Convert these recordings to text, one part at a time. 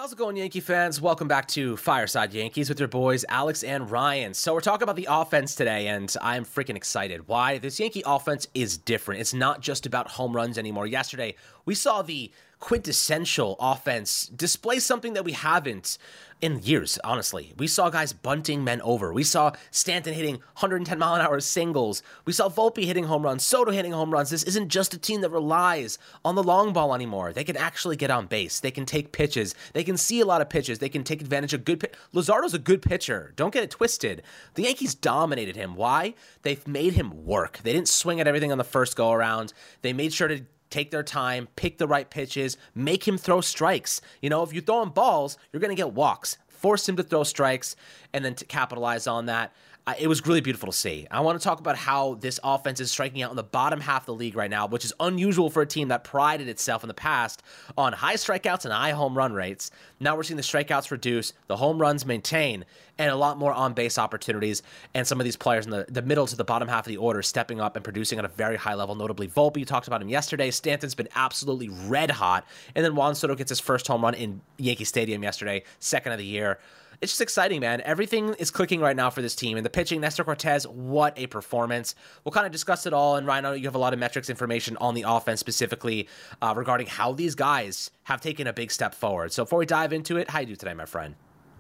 How's it going, Yankee fans? Welcome back to Fireside Yankees with your boys, Alex and Ryan. So we're talking about the offense today, and I'm freaking excited. Why? This Yankee offense is different. It's not just about home runs anymore. Yesterday, we saw the quintessential offense display something that we haven't in years, honestly. We saw guys bunting men over. We saw Stanton hitting 110-mile-an-hour singles. We saw Volpe hitting home runs, Soto hitting home runs. This isn't just a team that relies on the long ball anymore. They can actually get on base. They can take pitches. They can see a lot of pitches. They can take advantage of good pitch. Luzardo's a good pitcher. Don't get it twisted. The Yankees dominated him. Why? They've made him work. They didn't swing at everything on the first go-around. They made sure to take their time, pick the right pitches, make him throw strikes. You know, if you throw him balls, you're going to get walks. Force him to throw strikes and then to capitalize on that. It was really beautiful to see. I want to talk about how this offense is striking out in the bottom half of the league right now, which is unusual for a team that prided itself in the past on high strikeouts and high home run rates. Now we're seeing the strikeouts reduce, the home runs maintain, and a lot more on-base opportunities, and some of these players in the middle to the bottom half of the order stepping up and producing at a very high level, notably Volpe. You talked about him yesterday. Stanton's been absolutely red hot, and then Juan Soto gets his first home run in Yankee Stadium yesterday, second of the year. It's just exciting, man. Everything is clicking right now for this team. And the pitching, Nestor Cortes, what a performance. We'll kind of discuss it all. And Ryan, I know you have a lot of metrics information on the offense specifically regarding how these guys have taken a big step forward. So before we dive into it, how you do today, my friend?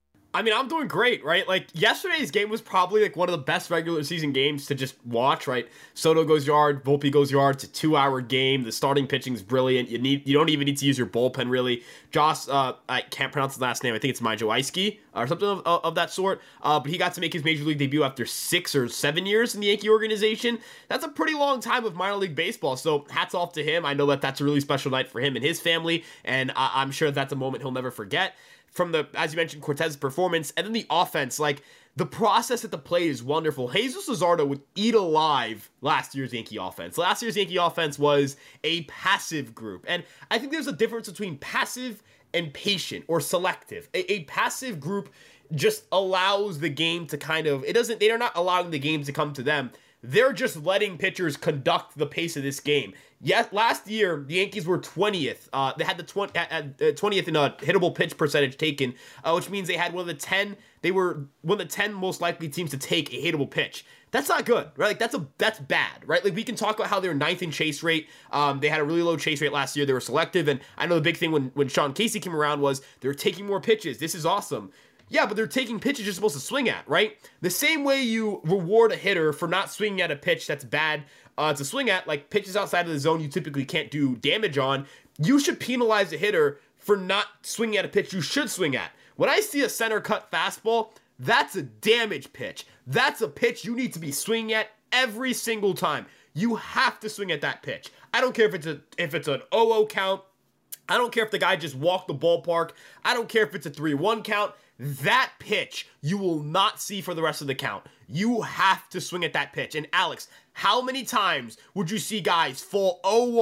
I mean, I'm doing great, right? Like, yesterday's game was probably, like, one of the best regular season games to just watch, right? Soto goes yard, Volpe goes yard. It's a 2-hour game. The starting pitching is brilliant. You don't even need to use your bullpen, really. Josh, I can't pronounce his last name. I think it's Majewski or something of that sort. But he got to make his Major League debut after 6 or 7 years in the Yankee organization. That's a pretty long time of minor league baseball, so hats off to him. I know that that's a really special night for him and his family, and I'm sure that's a moment he'll never forget. From the, as you mentioned, Cortes' performance, and then the offense, like, the process at the plate is wonderful. Jesus Luzardo would eat alive last year's Yankee offense. Last year's Yankee offense was a passive group, and I think there's a difference between passive and patient or selective. A passive group just allows the game to kind of, they're not allowing the game to come to them. They're just letting pitchers conduct the pace of this game. Yes, last year, the Yankees were 20th. They had the 20th in a hittable pitch percentage taken, which means they had one of the 10. They were one of the 10 most likely teams to take a hittable pitch. That's not good, right? Like, that's bad, right? Like, we can talk about how they were 9th in chase rate. They had a really low chase rate last year. They were selective, and I know the big thing when Sean Casey came around was they were taking more pitches. This is awesome. Yeah, but they're taking pitches you're supposed to swing at, right? The same way you reward a hitter for not swinging at a pitch that's bad to swing at, like pitches outside of the zone you typically can't do damage on, you should penalize a hitter for not swinging at a pitch you should swing at. When I see a center cut fastball, that's a damage pitch. That's a pitch you need to be swinging at every single time. You have to swing at that pitch. I don't care if it's an 0-0 count. I don't care if the guy just walked the ballpark. I don't care if it's a 3-1 count. That pitch you will not see for the rest of the count. You have to swing at that pitch. And Alex, how many times would you see guys fall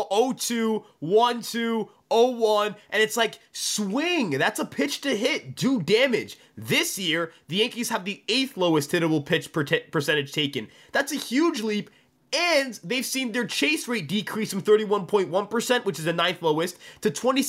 0-2, 1-2, 0-1, and it's like, swing. That's a pitch to hit. Do damage. This year, the Yankees have the 8th lowest hittable pitch percentage taken. That's a huge leap. And they've seen their chase rate decrease from 31.1%, which is the 9th lowest, to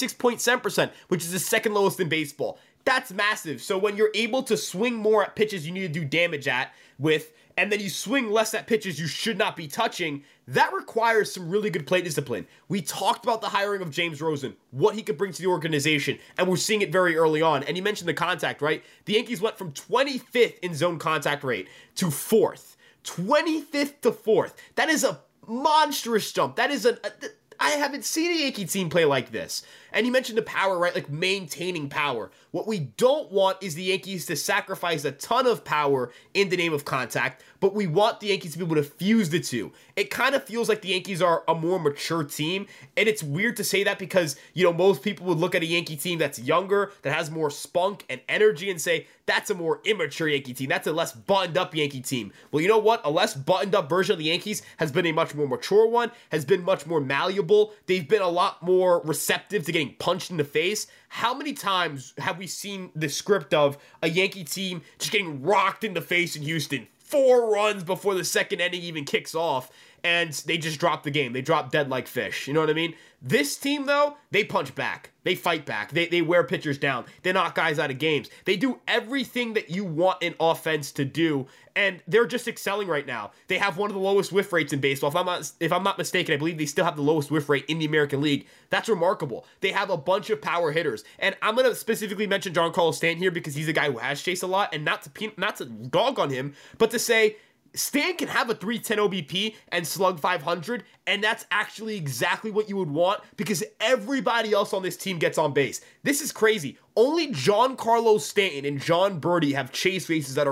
26.7%, which is the 2nd lowest in baseball. That's massive. So when you're able to swing more at pitches you need to do damage with, and then you swing less at pitches you should not be touching, that requires some really good plate discipline. We talked about the hiring of James Rosen, what he could bring to the organization, and we're seeing it very early on. And you mentioned the contact, right? The Yankees went from 25th in zone contact rate to 4th. 25th to 4th. That is a monstrous jump. That is I haven't seen a Yankee team play like this. And you mentioned the power, right? Like maintaining power. What we don't want is the Yankees to sacrifice a ton of power in the name of contact, but we want the Yankees to be able to fuse the two. It kind of feels like the Yankees are a more mature team, and it's weird to say that because, you know, most people would look at a Yankee team that's younger, that has more spunk and energy and say, that's a more immature Yankee team. That's a less buttoned up Yankee team. Well, you know what? A less buttoned up version of the Yankees has been a much more mature one, has been much more malleable. They've been a lot more receptive to getting punched in the face. How many times have we seen the script of a Yankee team just getting rocked in the face in Houston? 4 runs before the second inning even kicks off. and they just drop the game. They drop dead like fish. You know what I mean? This team, though, they punch back. They fight back. They wear pitchers down. They knock guys out of games. They do everything that you want an offense to do, and they're just excelling right now. They have one of the lowest whiff rates in baseball. If I'm not mistaken, I believe they still have the lowest whiff rate in the American League. That's remarkable. They have a bunch of power hitters, and I'm going to specifically mention Giancarlo Stanton here because he's a guy who has chased a lot, and not to dog on him, but to say Stan can have a 310 OBP and slug 500, and that's actually exactly what you would want because everybody else on this team gets on base. This is crazy. Only Giancarlo Stanton and John Birdie have chase rates that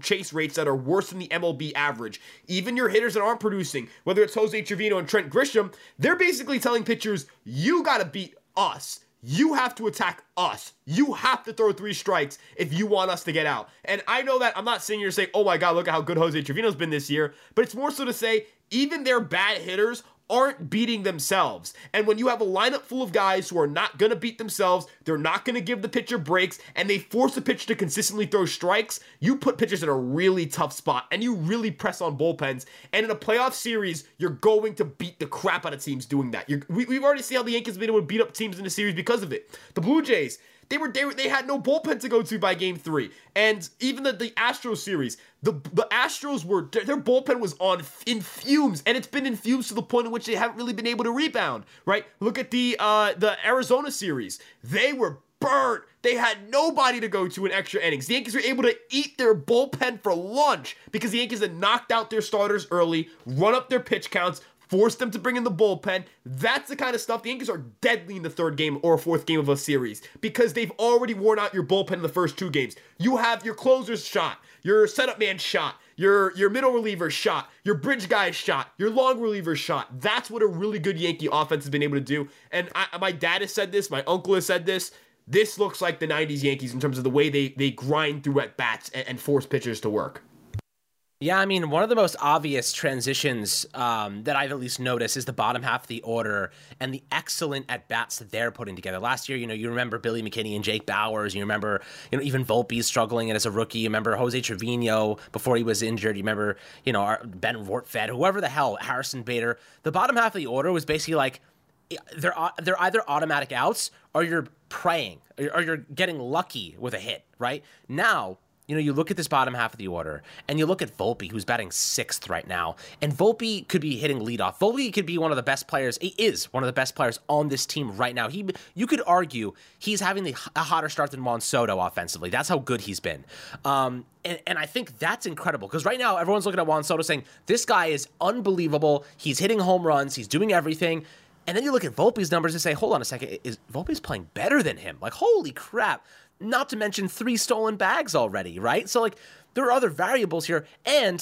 are worse than the MLB average. Even your hitters that aren't producing, whether it's Jose Trevino and Trent Grisham, they're basically telling pitchers, you got to beat us. You have to attack us. You have to throw 3 strikes if you want us to get out. And I know that I'm not sitting here saying, oh my God, look at how good Jose Trevino's been this year. But it's more so to say, even their bad hitters aren't beating themselves. And when you have a lineup full of guys who are not going to beat themselves, they're not going to give the pitcher breaks, and they force the pitcher to consistently throw strikes, you put pitchers in a really tough spot, and you really press on bullpens. And in a playoff series, you're going to beat the crap out of teams doing that. We've already seen how the Yankees have been able to beat up teams in the series because of it. The Blue Jays, they had no bullpen to go to by game 3. And even the Astros series, the Astros their bullpen was in fumes, and it's been in fumes to the point in which they haven't really been able to rebound, right? Look at the Arizona series. They were burnt. They had nobody to go to in extra innings. The Yankees were able to eat their bullpen for lunch because the Yankees had knocked out their starters early, run up their pitch counts, force them to bring in the bullpen. That's the kind of stuff. The Yankees are deadly in the 3rd game or 4th game of a series because they've already worn out your bullpen in the first 2 games. You have your closers shot, your setup man shot, your middle reliever shot, your bridge guy shot, your long reliever shot. That's what a really good Yankee offense has been able to do. And my dad has said this, my uncle has said this. This looks like the 90s Yankees in terms of the way they grind through at bats and force pitchers to work. Yeah, I mean, one of the most obvious transitions that I've at least noticed is the bottom half of the order and the excellent at-bats that they're putting together. Last year, you remember Billy McKinney and Jake Bowers. You remember, even Volpe struggling as a rookie. You remember Jose Trevino before he was injured. You remember, Ben Rortvedt, whoever the hell, Harrison Bader. The bottom half of the order was basically like, they're either automatic outs or you're praying or you're getting lucky with a hit, right? Now, you look at this bottom half of the order, and you look at Volpe, who's batting 6th right now, and Volpe could be hitting leadoff. Volpe could be one of the best players. He is one of the best players on this team right now. You could argue he's having a hotter start than Juan Soto offensively. That's how good he's been. And I think that's incredible, because right now everyone's looking at Juan Soto saying, this guy is unbelievable. He's hitting home runs. He's doing everything. And then you look at Volpe's numbers and say, hold on a second, is Volpe's playing better than him? Like, holy crap. Not to mention 3 stolen bags already, right? So, there are other variables here. And,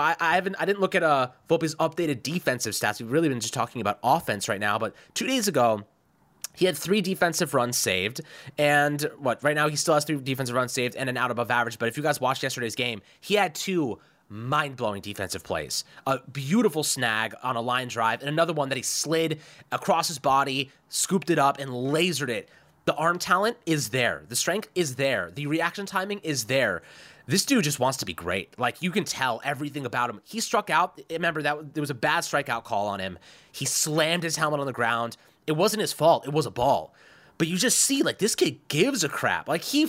I didn't look at Volpe's updated defensive stats. We've really been just talking about offense right now. But 2 days ago, he had 3 defensive runs saved. And right now he still has 3 defensive runs saved and an out above average. But if you guys watched yesterday's game, he had 2 mind-blowing defensive plays. A beautiful snag on a line drive, and another one that he slid across his body, scooped it up, and lasered it. The arm talent is there. The strength is there. The reaction timing is there. This dude just wants to be great. You can tell everything about him. He struck out. Remember, that there was a bad strikeout call on him. He slammed his helmet on the ground. It wasn't his fault. It was a ball. But you just see, this kid gives a crap. He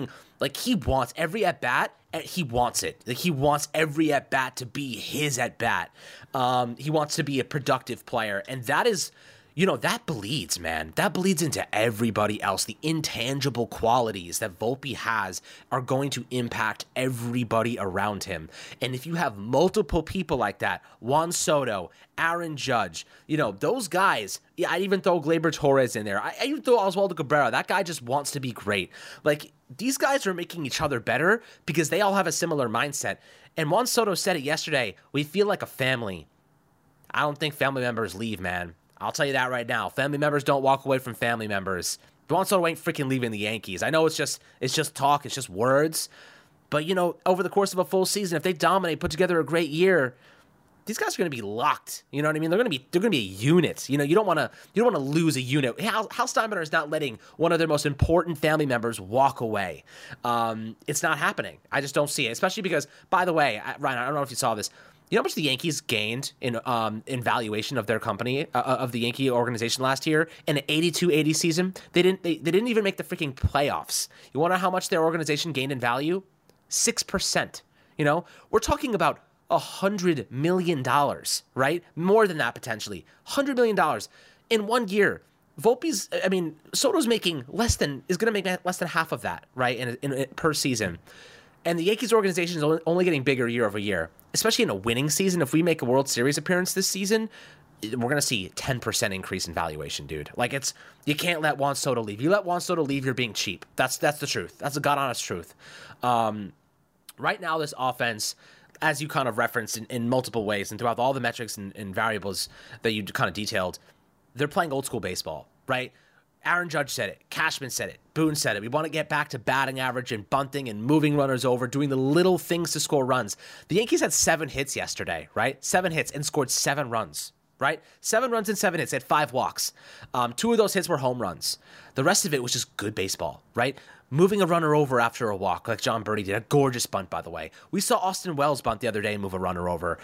wants every at-bat. He wants it. He wants every at-bat to be his at-bat. He wants to be a productive player. And that is... that bleeds, man. That bleeds into everybody else. The intangible qualities that Volpe has are going to impact everybody around him. And if you have multiple people like that, Juan Soto, Aaron Judge, those guys, I'd even throw Gleyber Torres in there. I even throw Oswaldo Cabrera. That guy just wants to be great. These guys are making each other better because they all have a similar mindset. And Juan Soto said it yesterday. We feel like a family. I don't think family members leave, man. I'll tell you that right now. Family members don't walk away from family members. Juan Soto ain't freaking leaving the Yankees. I know it's just talk, it's just words. But, over the course of a full season, if they dominate, put together a great year, these guys are going to be locked. You know what I mean? They're going to be a unit. You don't want to lose a unit. Hal Steinbrenner is not letting one of their most important family members walk away. It's not happening. I just don't see it, especially because, by the way, Ryan, I don't know if you saw this. You know how much the Yankees gained in valuation of their company, of the Yankee organization last year in an 82-80 season? They didn't even make the freaking playoffs. You want to know how much their organization gained in value? 6%. You know, we're talking about $100 million, right? More than that potentially. $100 million in 1 year. Soto's making is going to make less than half of that, right? In per season. And the Yankees organization is only getting bigger year over year, especially in a winning season. If we make a World Series appearance this season, we're going to see 10% increase in valuation, dude. Like, you can't let Juan Soto leave. You let Juan Soto leave, you're being cheap. That's the truth. That's the God honest truth. Right now, this offense, as you kind of referenced in multiple ways and throughout all the metrics and variables that you kind of detailed, they're playing old school baseball, right? Aaron Judge said it. Cashman said it. Boone said it. We want to get back to batting average and bunting and moving runners over, doing the little things to score runs. The Yankees had 7 hits yesterday, right? 7 hits and scored 7 runs, right? 7 runs and 7 hits. They had 5 walks. 2 of those hits were home runs. The rest of it was just good baseball, right? Moving a runner over after a walk, like John Birdie did. A gorgeous bunt, by the way. We saw Austin Wells bunt the other day and move a runner over.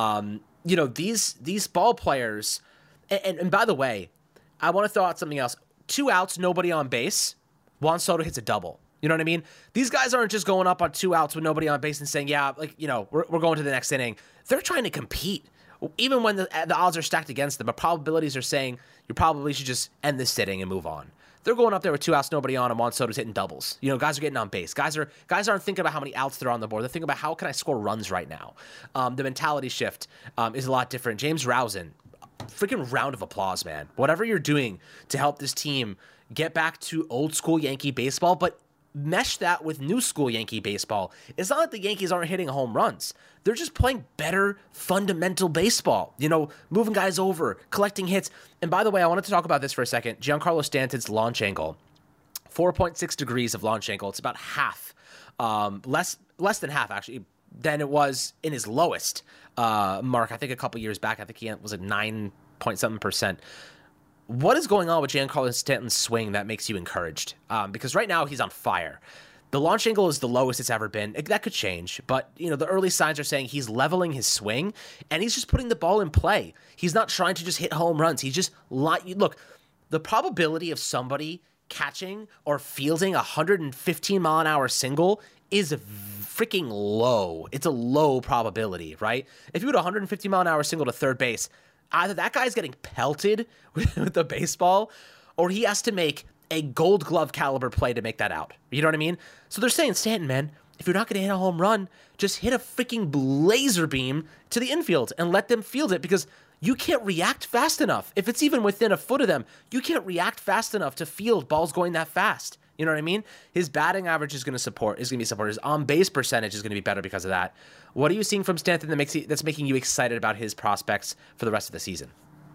These ball players, and by the way, I want to throw out something else. 2 outs, nobody on base. Juan Soto hits a double. You know what I mean? These guys aren't just going up on 2 outs with nobody on base and saying, we're going to the next inning. They're trying to compete. Even when the odds are stacked against them, but probabilities are saying you probably should just end this inning and move on. They're going up there with 2 outs, nobody on, and Juan Soto's hitting doubles. You know, guys are getting on base. Guys aren't thinking about how many outs they're on the board. They're thinking about how can I score runs right now. The mentality shift is a lot different. James Rousing, freaking round of applause, man. Whatever you're doing to help this team get back to old school Yankee baseball, but mesh that with new school Yankee baseball. It's not like the Yankees aren't hitting home runs. They're just playing better fundamental baseball. You know, moving guys over, collecting hits. And by the way, I wanted to talk about this for a second. Giancarlo Stanton's launch angle, 4.6 degrees of launch angle. It's about half, less than half actually, than it was in his lowest mark. I think a couple years back, I think he was at 9.7%. What is going on with Giancarlo Stanton's swing that makes you encouraged? Because right now he's on fire. The launch angle is the lowest it's ever been. That could change, but the early signs are saying he's leveling his swing, and he's just putting the ball in play. He's not trying to just hit home runs. He's just look. The probability of somebody catching or fielding a 115-mile-an-hour single is freaking low. It's a low probability, right? If you hit a 150-mile-an-hour single to third base, either that guy's getting pelted with the baseball, or he has to make a Gold Glove caliber play to make that out. You know what I mean? So they're saying, Stanton, man, if you're not going to hit a home run, just hit a freaking laser beam to the infield and let them field it, because you can't react fast enough. If it's even within a foot of them, you can't react fast enough to field balls going that fast. You know what I mean? His batting average is going to be supported. His on-base percentage is going to be better because of that. What are you seeing from Stanton that's making you excited about his prospects for the rest of the season?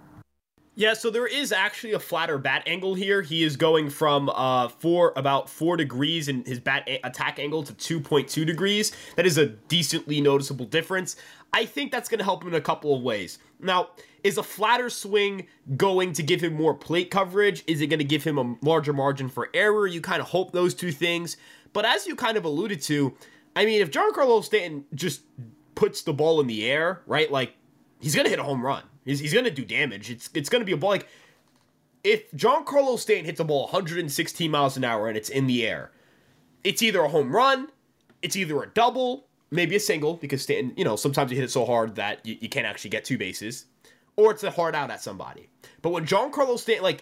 Yeah, so there is actually a flatter bat angle here. He is going from about 4 degrees in his bat attack angle to 2.2 degrees. That is a decently noticeable difference. I think that's going to help him in a couple of ways. Now, is a flatter swing going to give him more plate coverage? Is it going to give him a larger margin for error? You kind of hope those two things. But as you kind of alluded to, I mean, if Giancarlo Stanton just puts the ball in the air, right, like, he's going to hit a home run. He's going to do damage. It's going to be a ball. Like, if Giancarlo Stanton hits a ball 116 miles an hour and it's in the air, it's either a home run, it's either a double, maybe a single, because Stanton, sometimes you hit it so hard that you can't actually get 2 bases, or it's a hard out at somebody. But when Giancarlo Stanton,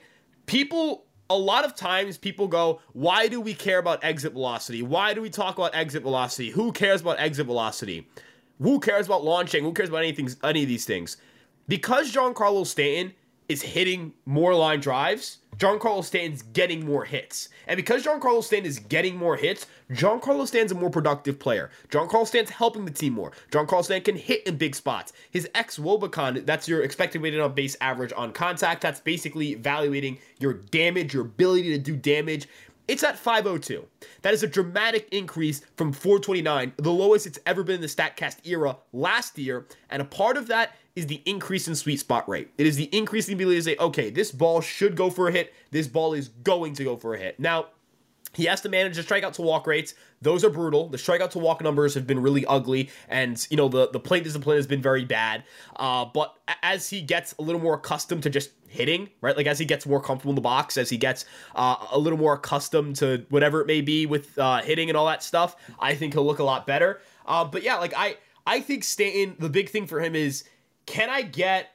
a lot of times people go, why do we care about exit velocity? Why do we talk about exit velocity? Who cares about exit velocity? Who cares about launching? Who cares about any of these things? Because Giancarlo Stanton is hitting more line drives, Giancarlo Stanton's getting more hits. And because Giancarlo Stanton is getting more hits, Giancarlo Stanton's a more productive player. Giancarlo Stanton's helping the team more. Giancarlo Stanton can hit in big spots. His xwOBA, that's your expected weighted on base average on contact. That's basically evaluating your damage, your ability to do damage. It's at 502. That is a dramatic increase from 429, the lowest it's ever been in the StatCast era last year. And a part of that is the increase in sweet spot rate. It is the increase in the ability to say, okay, this ball should go for a hit. This ball is going to go for a hit. Now, He has to manage the strikeout to walk rates. Those are brutal. The strikeout to walk numbers have been really ugly, and the plate discipline has been very bad. But as he gets a little more accustomed to just hitting, right? Like as he gets more comfortable in the box, as he gets a little more accustomed to whatever it may be with hitting and all that stuff, I think he'll look a lot better. But yeah, like I think Stanton, the big thing for him is, can I get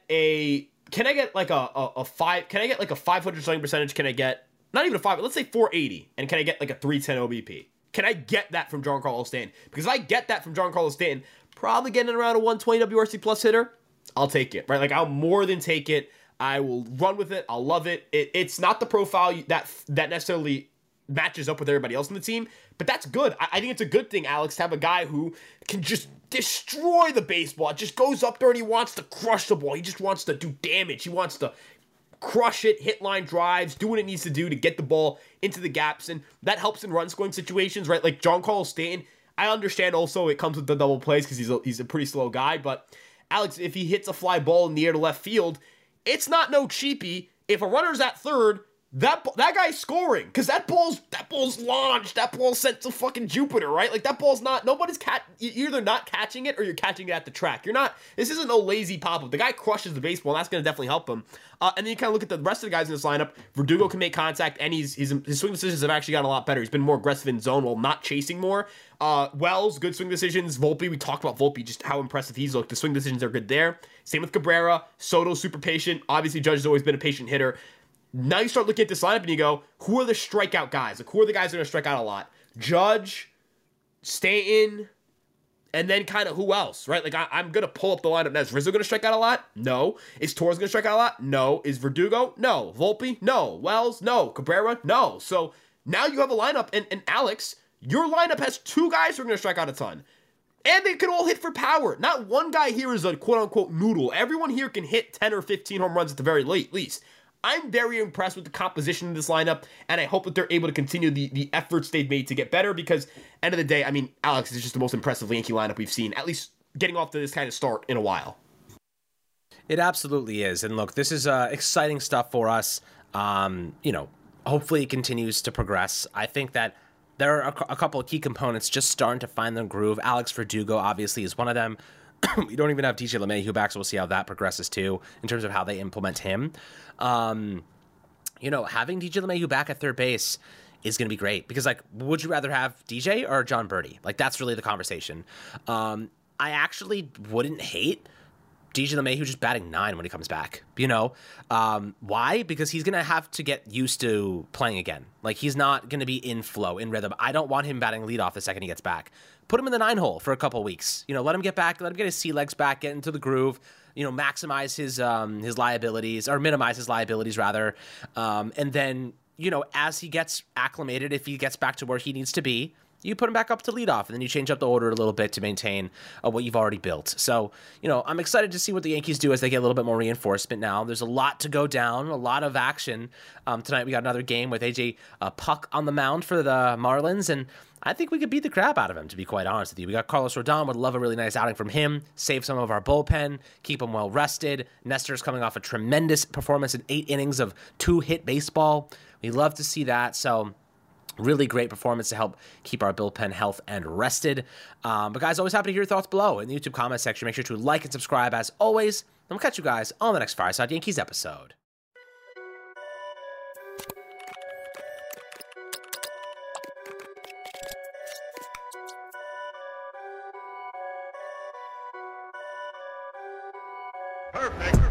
like a 500 slugging percentage? Can I get not even a 5, let's say 480, and can I get like a 310 OBP? Can I get that from Giancarlo Stanton? Because if I get that from Giancarlo Stanton, probably getting around a 120 WRC plus hitter, I'll take it, right? Like I'll more than take it. I will run with it. I'll love it. It's not the profile that necessarily matches up with everybody else on the team, but that's good. I think it's a good thing, Alex, to have a guy who can just destroy the baseball. It just goes up there and he wants to crush the ball. He just wants to do damage. He wants to crush it, hit line drives, do what it needs to do to get the ball into the gaps, and that helps in run scoring situations, right? Like Giancarlo Stanton, I understand also it comes with the double plays because he's a pretty slow guy, but Alex, if he hits a fly ball in the air to left field, it's not no cheapie. If a runner's at third, that guy's scoring because that ball's launched, that ball's sent to fucking Jupiter, right? Like that ball's not, you're either not catching it or you're catching it at the track. This isn't no lazy pop-up. The guy crushes the baseball, and that's going to definitely help him. And then you kind of look at the rest of the guys in this lineup. Verdugo can make contact, and his swing decisions have actually gotten a lot better. He's been more aggressive in zone while not chasing more. Wells, good swing decisions. Volpe, we talked about Volpe, just how impressive he's looked. The swing decisions are good there. Same with Cabrera. Soto, super patient. Obviously, Judge has always been a patient hitter. Now you start looking at this lineup and you go, who are the strikeout guys? Like, who are the guys that are going to strike out a lot? Judge, Stanton, and then kind of who else, right? Like, I'm going to pull up the lineup now. Is Rizzo going to strike out a lot? No. Is Torres going to strike out a lot? No. Is Verdugo? No. Volpe? No. Wells? No. Cabrera? No. So now you have a lineup, and Alex, your lineup has two guys who are going to strike out a ton. And they can all hit for power. Not one guy here is a quote-unquote noodle. Everyone here can hit 10 or 15 home runs at the very least. I'm very impressed with the composition of this lineup, and I hope that they're able to continue the efforts they've made to get better because, end of the day, I mean, Alex, is just the most impressive Yankee lineup we've seen, at least getting off to this kind of start in a while. It absolutely is. And look, this is exciting stuff for us. Hopefully it continues to progress. I think that there are a couple of key components just starting to find their groove. Alex Verdugo, obviously, is one of them. We don't even have DJ LeMahieu back, so we'll see how that progresses too in terms of how they implement him. Having DJ LeMahieu back at third base is going to be great because, like, would you rather have DJ or John Birdie? Like, that's really the conversation. I actually wouldn't hate DJ LeMahieu just batting 9 when he comes back. Why? Because he's going to have to get used to playing again. Like, he's not going to be in flow, in rhythm. I don't want him batting leadoff the second he gets back. Put him in the 9 hole for a couple weeks. Let him get back. Let him get his sea legs back, get into the groove. Maximize his liabilities, or minimize his liabilities rather. And then, as he gets acclimated, if he gets back to where he needs to be, you put him back up to leadoff, and then you change up the order a little bit to maintain what you've already built. So, I'm excited to see what the Yankees do as they get a little bit more reinforcement now. There's a lot to go down, a lot of action. Tonight we got another game with AJ Puck on the mound for the Marlins, and I think we could beat the crap out of him, to be quite honest with you. We got Carlos Rodon. Would love a really nice outing from him. Save some of our bullpen. Keep him well rested. Nestor's coming off a tremendous performance in 8 innings of 2-hit baseball. We love to see that. So really great performance to help keep our bullpen health and rested. But guys, always happy to hear your thoughts below in the YouTube comment section. Make sure to like and subscribe as always. And we'll catch you guys on the next Fireside Yankees episode. Perfect.